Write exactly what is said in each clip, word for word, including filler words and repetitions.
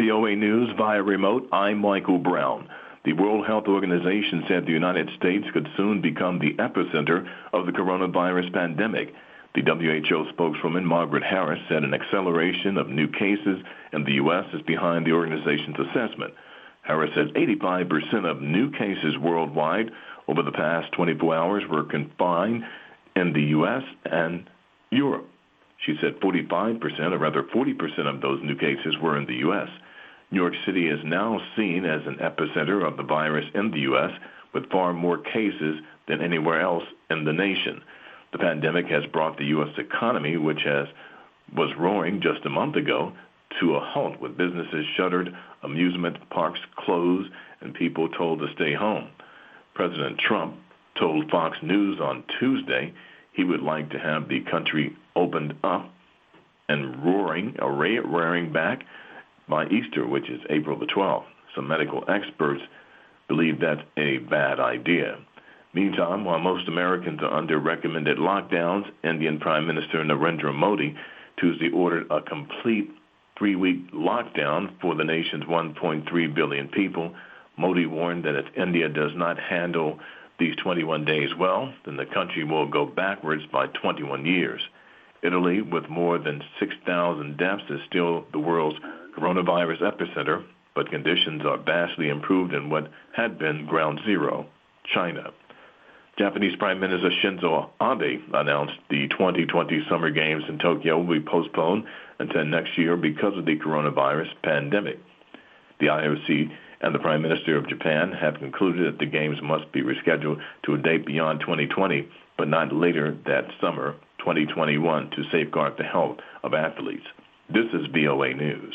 V O A News via remote, I'm Michael Brown. The World Health Organization said the United States could soon become the epicenter of the coronavirus pandemic. The W H O spokeswoman Margaret Harris said an acceleration of new cases in the U S is behind the organization's assessment. Harris said eighty-five percent of new cases worldwide over the past twenty-four hours were confined in the U S and Europe. She said forty-five percent, or rather forty percent of those new cases were in the U S. New York City is now seen as an epicenter of the virus in the U S, with far more cases than anywhere else in the nation. The pandemic has brought the U S economy, which has was roaring just a month ago, to a halt, with businesses shuttered, amusement parks closed, and people told to stay home. President Trump told Fox News on Tuesday he would like to have the country opened up and roaring, a roaring back by Easter, which is April the twelfth. Some medical experts believe that's a bad idea. Meantime, while most Americans are under recommended lockdowns, Indian Prime Minister Narendra Modi Tuesday ordered a complete three-week lockdown for the nation's one point three billion people. Modi warned that if India does not handle these twenty-one days well, then the country will go backwards by twenty-one years. Italy, with more than six thousand deaths, is still the world's coronavirus epicenter, but conditions are vastly improved in what had been ground zero, China. Japanese Prime Minister Shinzo Abe announced the twenty twenty Summer Games in Tokyo will be postponed until next year because of the coronavirus pandemic. The I O C and the Prime Minister of Japan have concluded that the Games must be rescheduled to a date beyond twenty twenty, but not later that summer, twenty twenty-one, to safeguard the health of athletes. This is V O A News.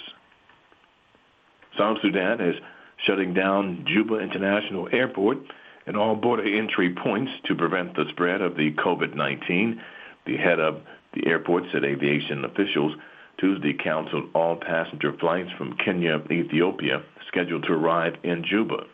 South Sudan is shutting down Juba International Airport and all border entry points to prevent the spread of the COVID nineteen. The head of the airport said aviation officials Tuesday canceled all passenger flights from Kenya and Ethiopia scheduled to arrive in Juba.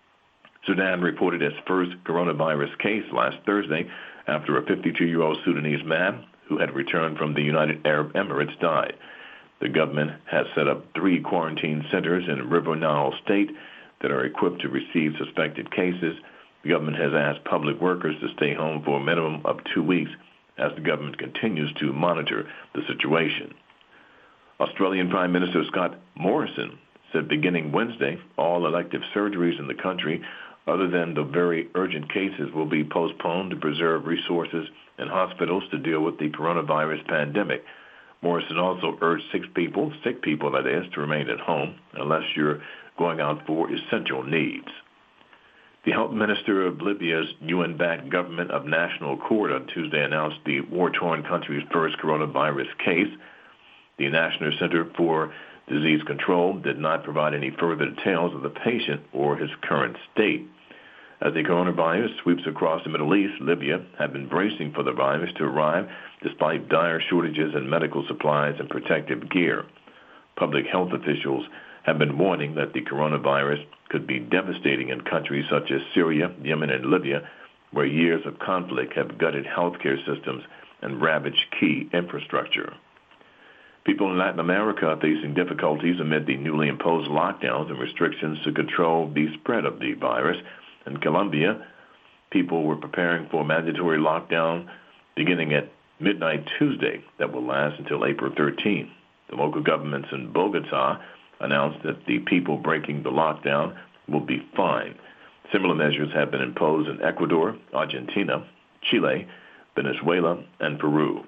Sudan reported its first coronavirus case last Thursday after a fifty-two-year-old Sudanese man who had returned from the United Arab Emirates died. The government has set up three quarantine centers in River Nile State that are equipped to receive suspected cases. The government has asked public workers to stay home for a minimum of two weeks as the government continues to monitor the situation. Australian Prime Minister Scott Morrison said beginning Wednesday, all elective surgeries in the country, other than the very urgent cases, will be postponed to preserve resources in hospitals to deal with the coronavirus pandemic. Morrison also urged sick people, sick people that is, to remain at home unless you're going out for essential needs. The health minister of Libya's U N-backed Government of National Accord on Tuesday announced the war-torn country's first coronavirus case. The National Center for Disease Control did not provide any further details of the patient or his current state. As the coronavirus sweeps across the Middle East, Libya had been bracing for the virus to arrive despite dire shortages in medical supplies and protective gear. Public health officials have been warning that the coronavirus could be devastating in countries such as Syria, Yemen, and Libya, where years of conflict have gutted healthcare systems and ravaged key infrastructure. People in Latin America are facing difficulties amid the newly imposed lockdowns and restrictions to control the spread of the virus. In Colombia, people were preparing for a mandatory lockdown beginning at midnight Tuesday that will last until April thirteenth. The local governments in Bogota announced that the people breaking the lockdown will be fined. Similar measures have been imposed in Ecuador, Argentina, Chile, Venezuela, and Peru.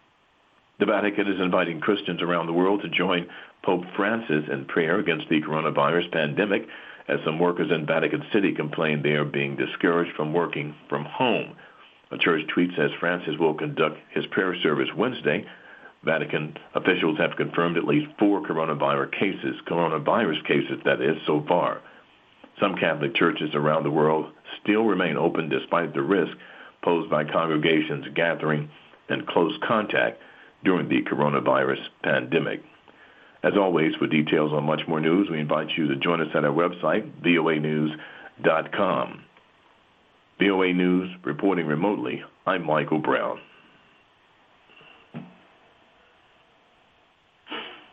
The Vatican is inviting Christians around the world to join Pope Francis in prayer against the coronavirus pandemic, as some workers in Vatican City complain they are being discouraged from working from home. A church tweet says Francis will conduct his prayer service Wednesday. Vatican officials have confirmed at least four coronavirus cases, coronavirus cases that is, so far. Some Catholic churches around the world still remain open despite the risk posed by congregations gathering in close contact during the coronavirus pandemic. As always, for details on much more news, we invite you to join us at our website, V O A news dot com. V O A News, reporting remotely, I'm Michael Brown.